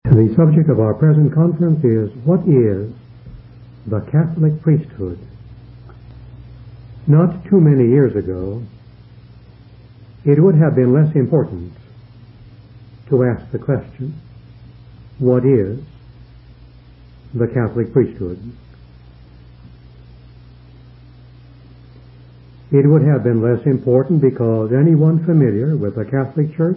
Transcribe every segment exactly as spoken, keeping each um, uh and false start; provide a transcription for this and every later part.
The subject of our present conference is, what is the Catholic priesthood? Not too many years ago, it would have been less important to ask the question, what is the Catholic priesthood? It would have been less important because anyone familiar with the Catholic Church,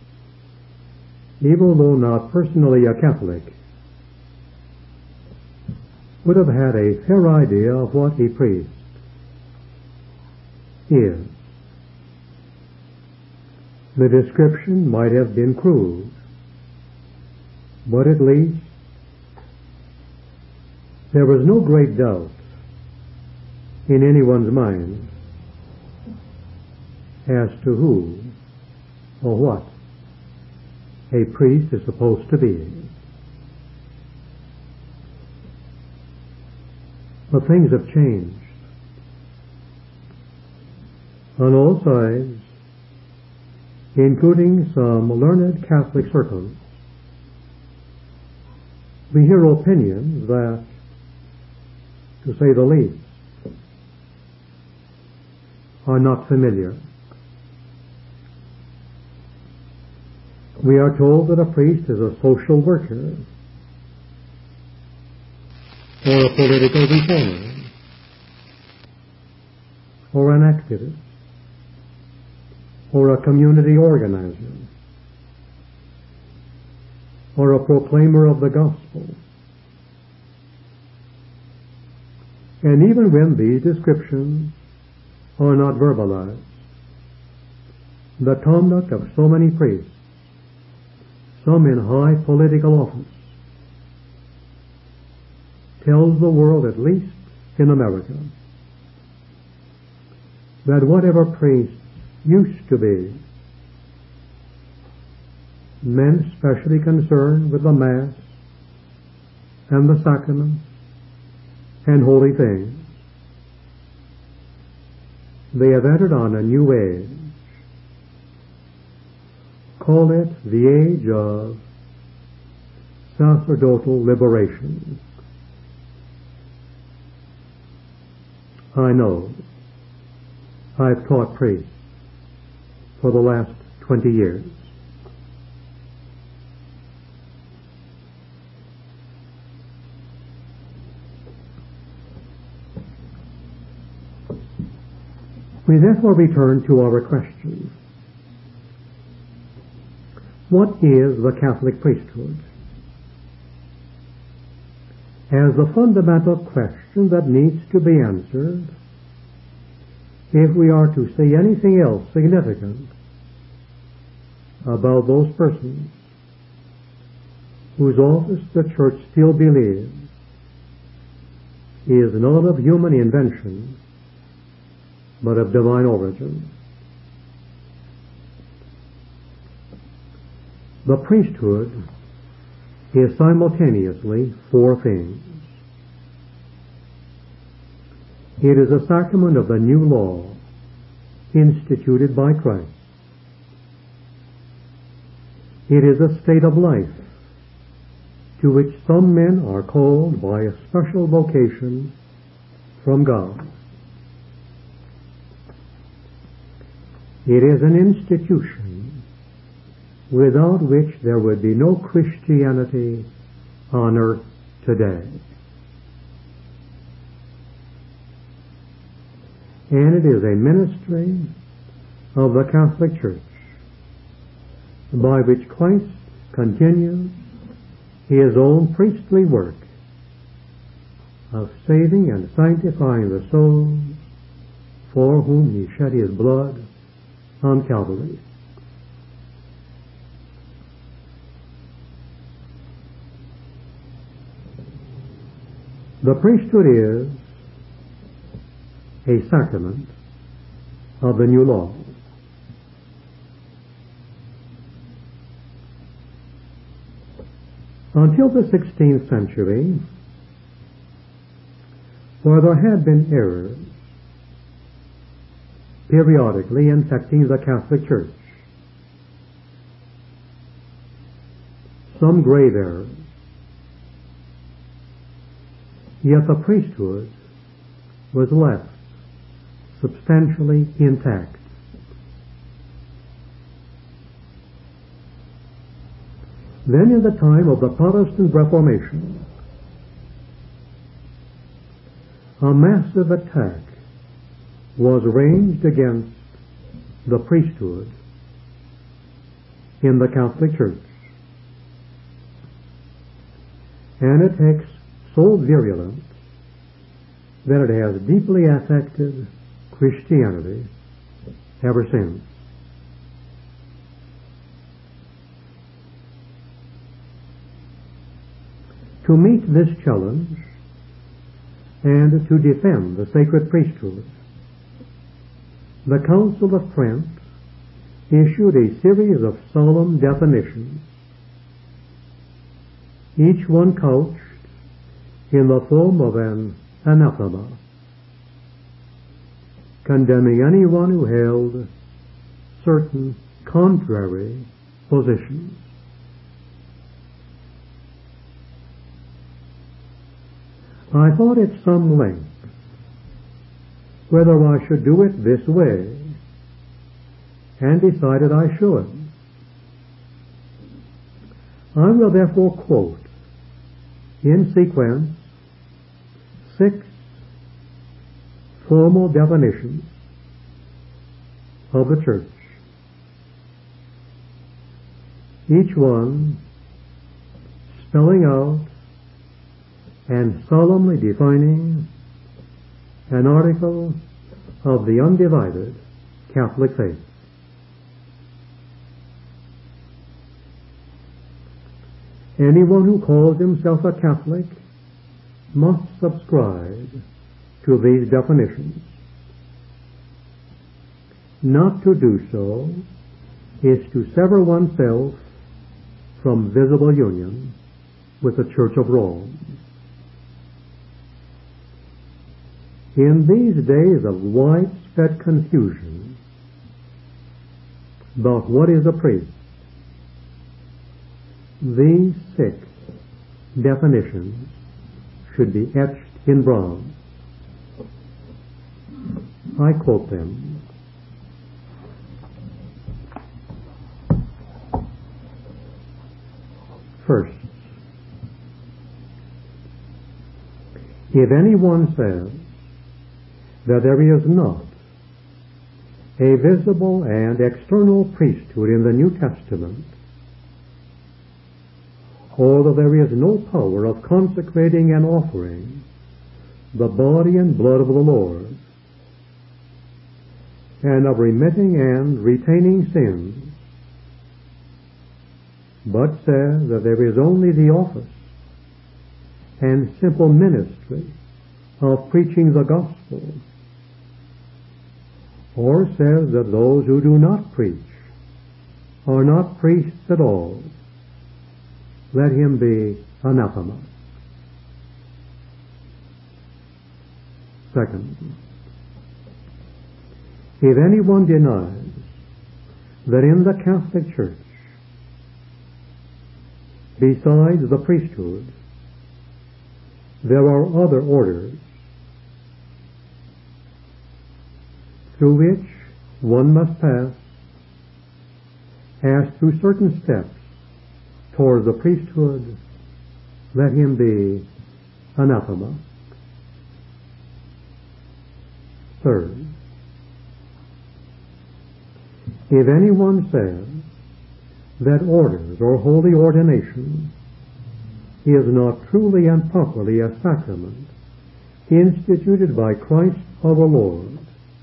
even though not personally a Catholic, would have had a fair idea of what a priest is. The description might have been crude, but at least there was no great doubt in anyone's mind as to who or what a priest is supposed to be. But things have changed. On all sides, including some learned Catholic circles, we hear opinions that, to say the least, are not familiar. We are told that a priest is a social worker, or a political reformer, or an activist, or a community organizer, or a proclaimer of the gospel. And even when these descriptions are not verbalized, the conduct of so many priests, some in high political office, tells the world, at least in America, that whatever priests used to be, men specially concerned with the Mass and the sacraments and holy things, they have entered on a new age. Call it the age of sacerdotal liberation. I know. I've taught priests for the last twenty years. We therefore return to our question. What is the Catholic priesthood? As the fundamental question that needs to be answered if we are to say anything else significant about those persons whose office the Church still believes is not of human invention but of divine origin. The priesthood is simultaneously four things. It is a sacrament of the new law instituted by Christ. It is a state of life to which some men are called by a special vocation from God. It is an institution without which there would be no Christianity on earth today. And it is a ministry of the Catholic Church by which Christ continues his own priestly work of saving and sanctifying the souls for whom he shed his blood on Calvary. The priesthood is a sacrament of the new law. Until the sixteenth century, where there had been errors periodically infecting the Catholic Church, some grave areas. Yet the priesthood was left substantially intact. Then in the time of the Protestant Reformation, a massive attack was ranged against the priesthood in the Catholic Church. An attack so virulent that it has deeply affected Christianity ever since. To meet this challenge and to defend the sacred priesthood, the Council of Trent issued a series of solemn definitions, each one couched in the form of an anathema, condemning anyone who held certain contrary positions. I thought at some length whether I should do it this way, and decided I should. I will therefore quote in sequence six formal definitions of the Church, each one spelling out and solemnly defining an article of the undivided Catholic faith. Anyone who calls himself a Catholic must subscribe to these definitions. Not to do so is to sever oneself from visible union with the Church of Rome. In these days of widespread confusion about what is a priest, these six definitions should be etched in bronze. I quote them. First, if anyone says that there is not a visible and external priesthood in the New Testament, or that there is no power of consecrating and offering the body and blood of the Lord, and of remitting and retaining sins, but says that there is only the office and simple ministry of preaching the gospel, or says that those who do not preach are not priests at all, let him be anathema. Second, if anyone denies that in the Catholic Church, besides the priesthood, there are other orders through which one must pass as through certain steps towards the priesthood, let him be anathema. Third, if anyone says that orders or holy ordination is not truly and properly a sacrament instituted by Christ our Lord,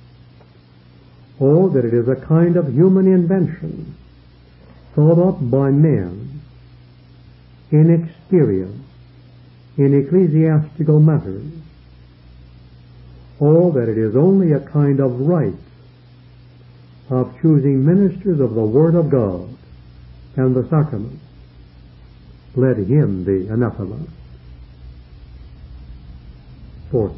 or that it is a kind of human invention thought up by men inexperienced in ecclesiastical matters, or that it is only a kind of rite of choosing ministers of the Word of God and the sacraments, let him be anathema. Fourth,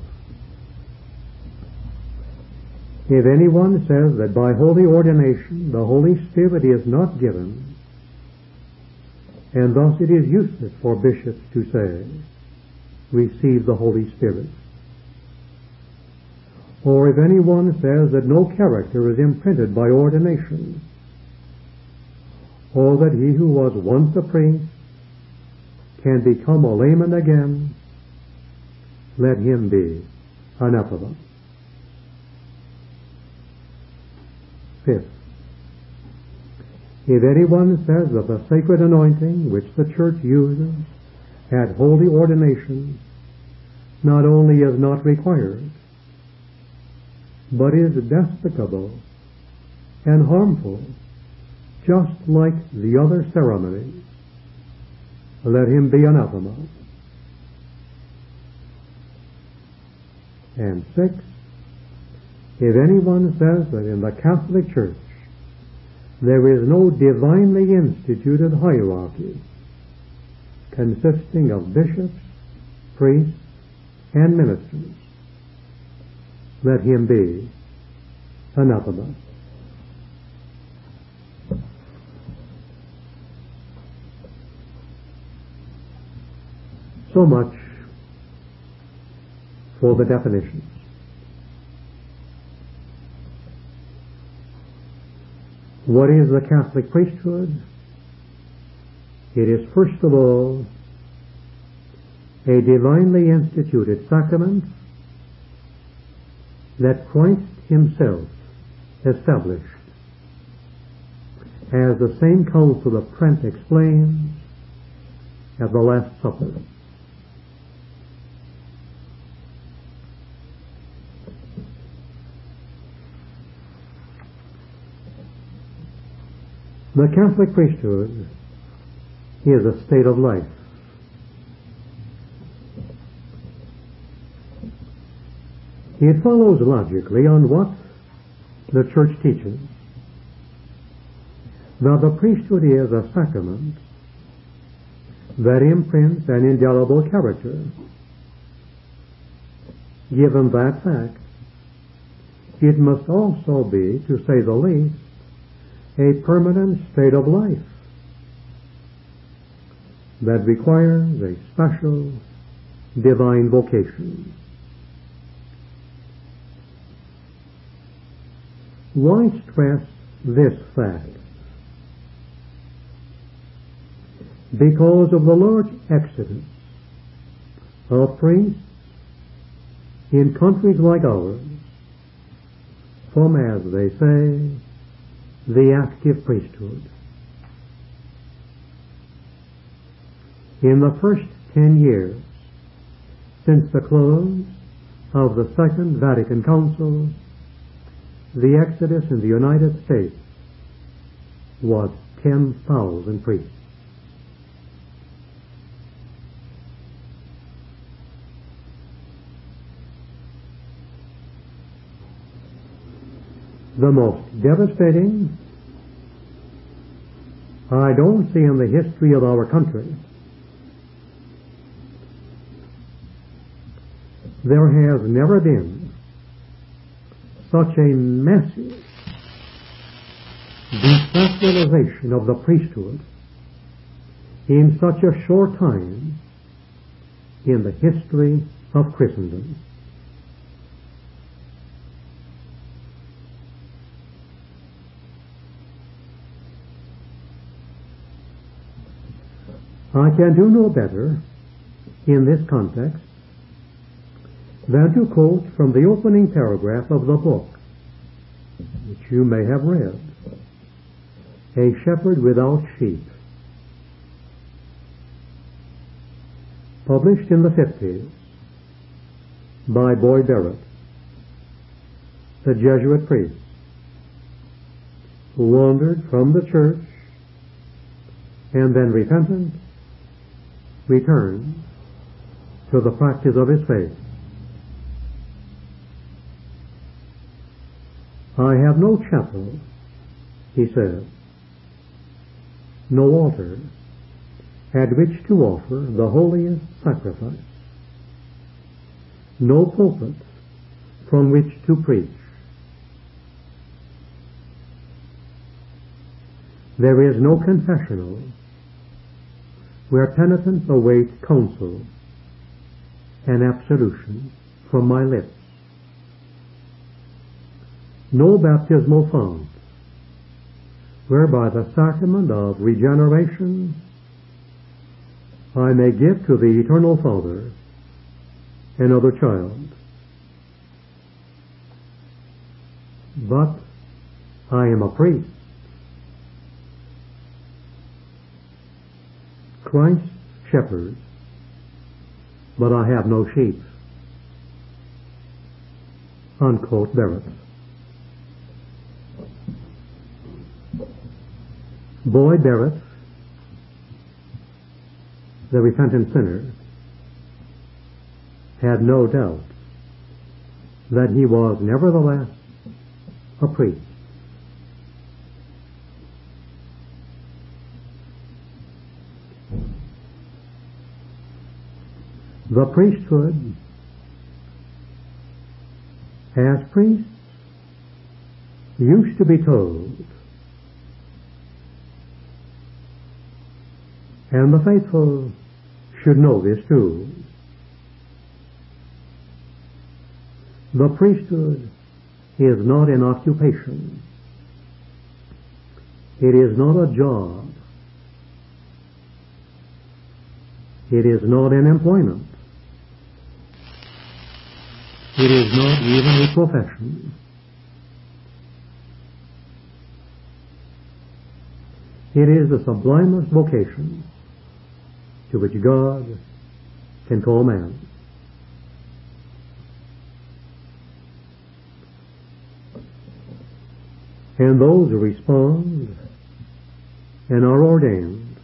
if anyone says that by holy ordination the Holy Spirit is not given, And thus it is useless for bishops to say, receive the Holy Spirit. Or if anyone says that no character is imprinted by ordination, or that he who was once a priest can become a layman again, let him be anathema. Fifth, if anyone says that the sacred anointing which the Church uses at holy ordination not only is not required, but is despicable and harmful, just like the other ceremonies, let him be anathema. And six, if anyone says that in the Catholic Church there is no divinely instituted hierarchy consisting of bishops, priests, and ministers, let him be anathema. So much for the definitions. What is the Catholic priesthood? It is first of all a divinely instituted sacrament that Christ himself established, as the same Council of Trent explains at the Last Supper. The Catholic priesthood is a state of life. It follows logically on what the Church teaches, that the priesthood is a sacrament that imprints an indelible character. Given that fact, it must also be, to say the least, a permanent state of life that requires a special divine vocation. Why stress this fact? Because of the large exodus of priests in countries like ours from, as they say, the active priesthood. In the first ten years since the close of the Second Vatican Council, the exodus in the United States was ten thousand priests. The most devastating I don't see in the history of our country. There has never been such a massive desacralization of the priesthood in such a short time in the history of Christendom. I can do no better in this context than to quote from the opening paragraph of the book, which you may have read, A Shepherd Without Sheep, published in the fifties by Boyd Barrett, the Jesuit priest who wandered from the church and then repentant returned to the practice of his faith. I have no chapel, he said, no altar at which to offer the holiest sacrifice, no pulpit from which to preach. There is no confessional where penitents await counsel and absolution from my lips. No baptismal font, whereby the sacrament of regeneration I may give to the Eternal Father another child. But I am a priest, Christ's shepherd, but I have no sheep. Unquote Barrett. Boyd Barrett, the repentant sinner, had no doubt that he was nevertheless a priest. The priesthood, as priests used to be told, and the faithful should know this too, the priesthood is not an occupation. It is not a job. It is not an employment. It is not even a profession. It is the sublimest vocation to which God can call man. And those who respond and are ordained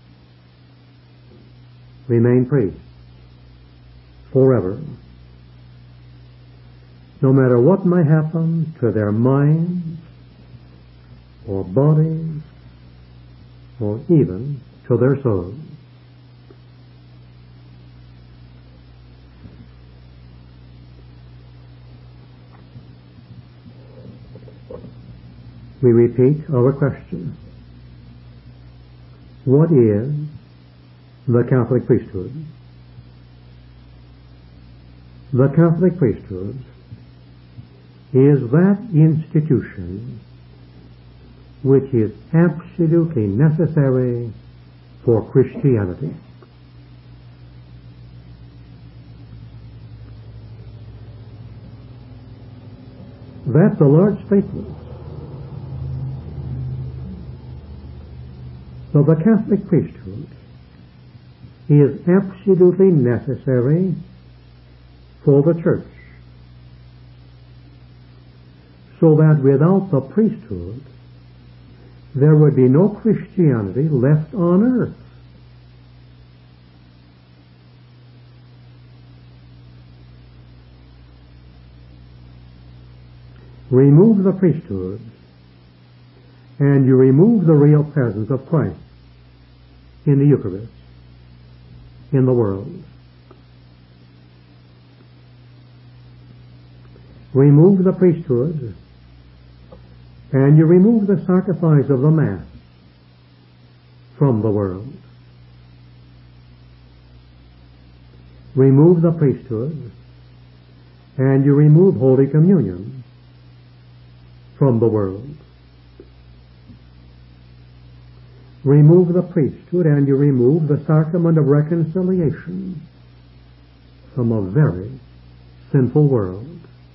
remain priests forever, no matter what may happen to their minds or bodies or even to their souls. We repeat our question. What is the Catholic priesthood? The Catholic priesthood is that institution which is absolutely necessary for Christianity. That's a large statement. So the Catholic priesthood is absolutely necessary for the Church, so that without the priesthood there would be no Christianity left on earth. Remove the priesthood and you remove the real presence of Christ in the Eucharist, in the world. Remove the priesthood and you remove the sacrifice of the Mass from the world. Remove the priesthood and you remove Holy Communion from the world. Remove the priesthood and you remove the sacrament of reconciliation from a very sinful world.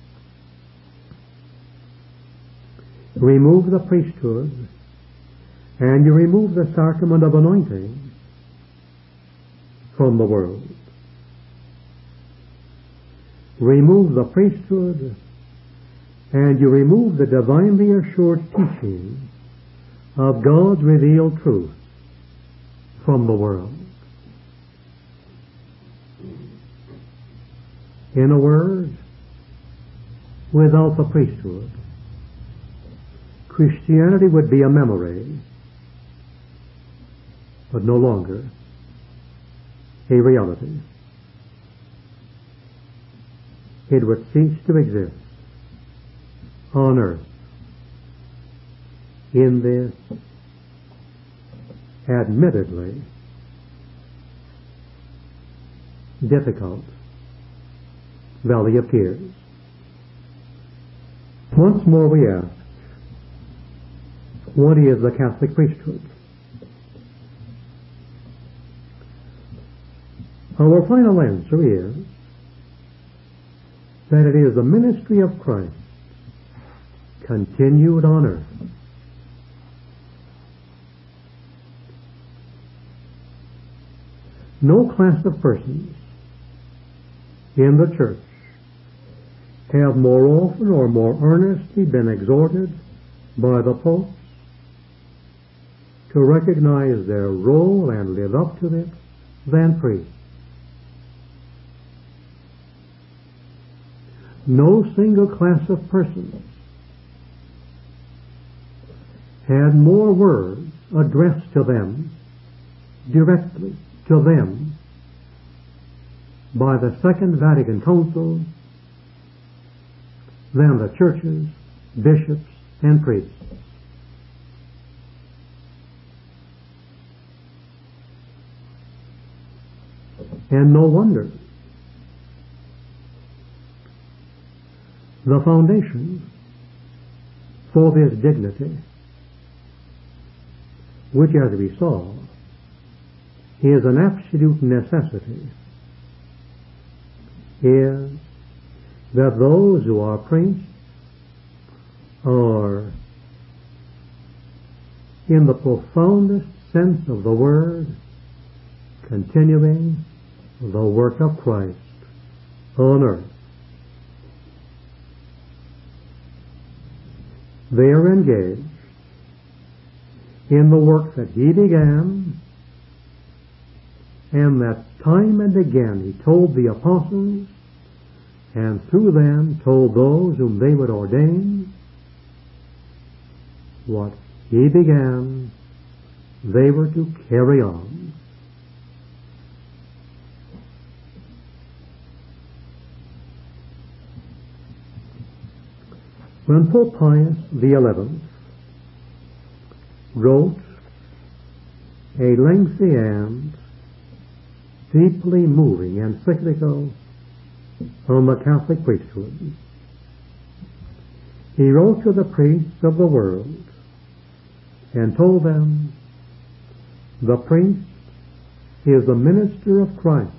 Remove the priesthood and you remove the sacrament of anointing from the world. Remove the priesthood and you remove the divinely assured teaching of God's revealed truth from the world. In a word, without the priesthood, Christianity would be a memory, but no longer a reality. It would cease to exist on earth in this admittedly difficult valley of tears. Once more we ask, what is the Catholic priesthood? Our final answer is that it is the ministry of Christ continued on earth. No class of persons in the church have more often or more earnestly been exhorted by the popes to recognize their role and live up to it than priests. No single class of persons had more words addressed to them, directly to them, by the Second Vatican Council than the churches, bishops, and priests. And no wonder. The foundation for this dignity, which, as we saw, is an absolute necessity, is that those who are priests are, in the profoundest sense of the word, continuing the work of Christ on earth. They are engaged in the work that He began, and that time and again He told the apostles, and through them told those whom they would ordain, what He began, they were to carry on. When Pope Pius the Eleventh wrote a lengthy and deeply moving encyclical on the Catholic priesthood, he wrote to the priests of the world and told them, the priest is the minister of Christ,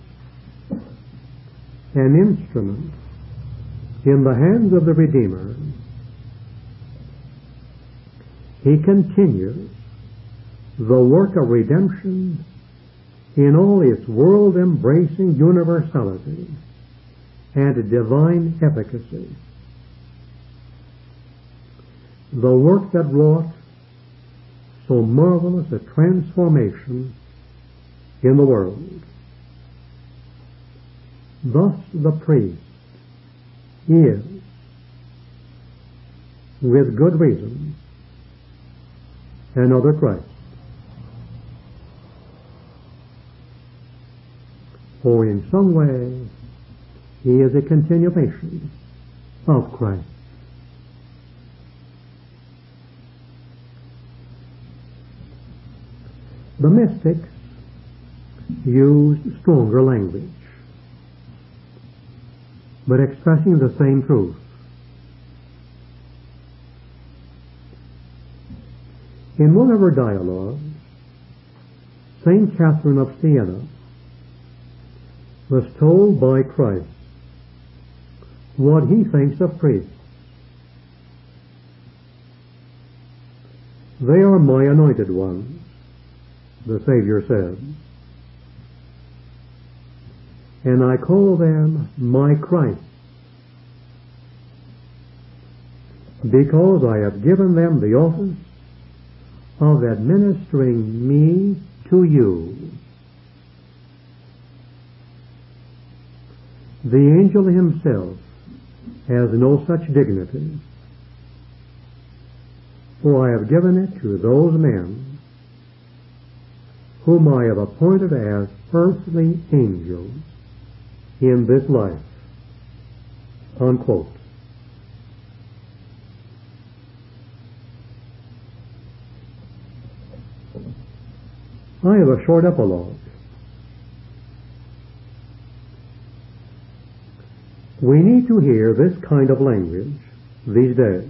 an instrument in the hands of the Redeemer. He continues the work of redemption in all its world-embracing universality and divine efficacy. The work that wrought so marvelous a transformation in the world. Thus the priest is, with good reason, another Christ. For in some way he is a continuation of Christ. The mystics used stronger language, but expressing the same truth. In one of her dialogues, Saint Catherine of Siena was told by Christ what he thinks of priests. They are my anointed ones, the Savior said, and I call them my Christ, because I have given them the office of administering me to you. The angel himself has no such dignity, for I have given it to those men whom I have appointed as earthly angels in this life. Unquote. I have a short epilogue. We need to hear this kind of language these days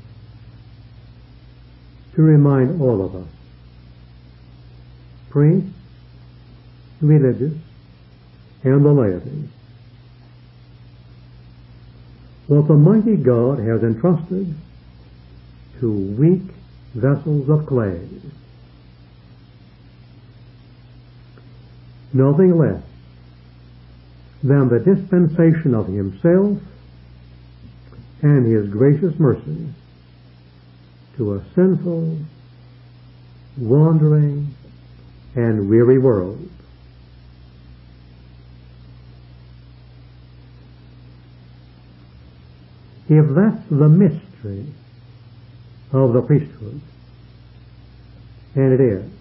to remind all of us, priests, religious, and the laity, what the mighty God has entrusted to weak vessels of clay. Nothing less than the dispensation of Himself and His gracious mercy to a sinful, wandering, and weary world. If that's the mystery of the priesthood, and it is,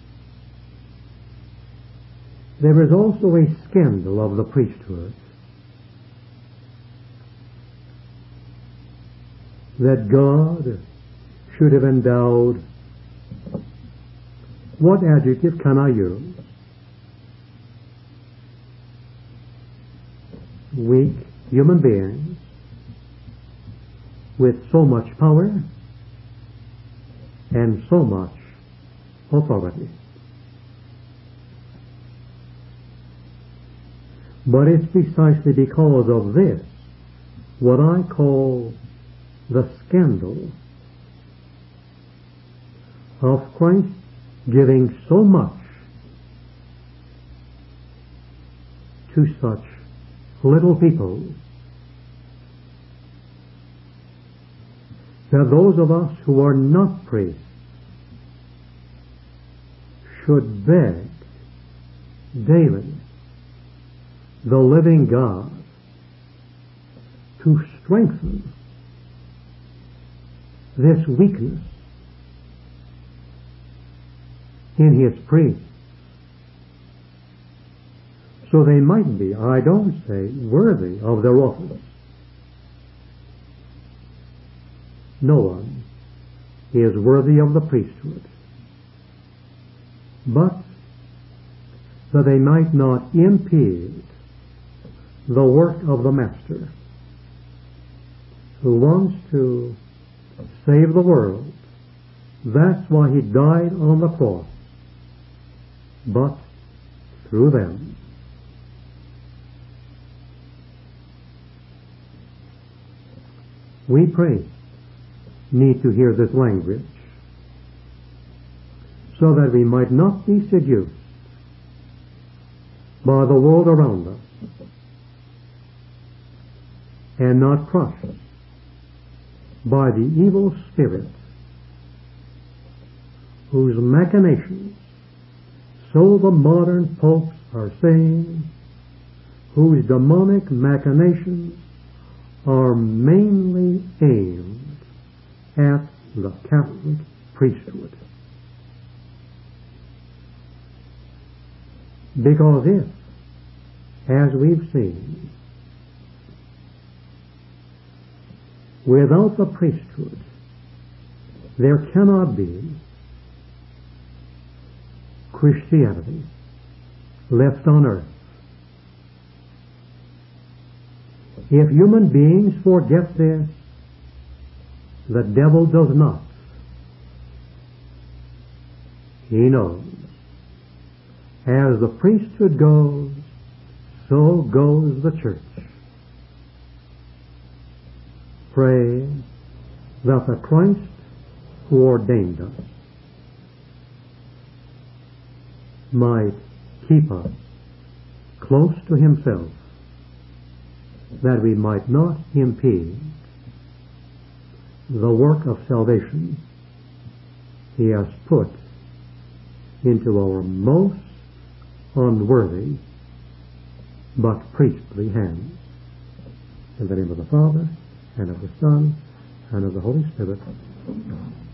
there is also a scandal of the priesthood, that God should have endowed, what adjective can I use? Weak human beings with so much power and so much authority. But it's precisely because of this, what I call the scandal of Christ giving so much to such little people, that those of us who are not priests should beg daily the living God to strengthen this weakness in His priests, so they might be, I don't say worthy of their office. No one is worthy of the priesthood, but that they might not impede the work of the Master, who wants to save the world. That's why He died on the cross. But through them, we pray need to hear this language, so that we might not be seduced by the world around us, and not crushed by the evil spirit whose machinations, so the modern popes are saying, whose demonic machinations are mainly aimed at the Catholic priesthood. Because if, as we've seen, without the priesthood there cannot be Christianity left on earth. If human beings forget this, the devil does not. He knows. As the priesthood goes, so goes the church. Pray that the Christ who ordained us might keep us close to Himself, that we might not impede the work of salvation He has put into our most unworthy but priestly hands. In the name of the Father, and of the Son, and of the Holy Spirit.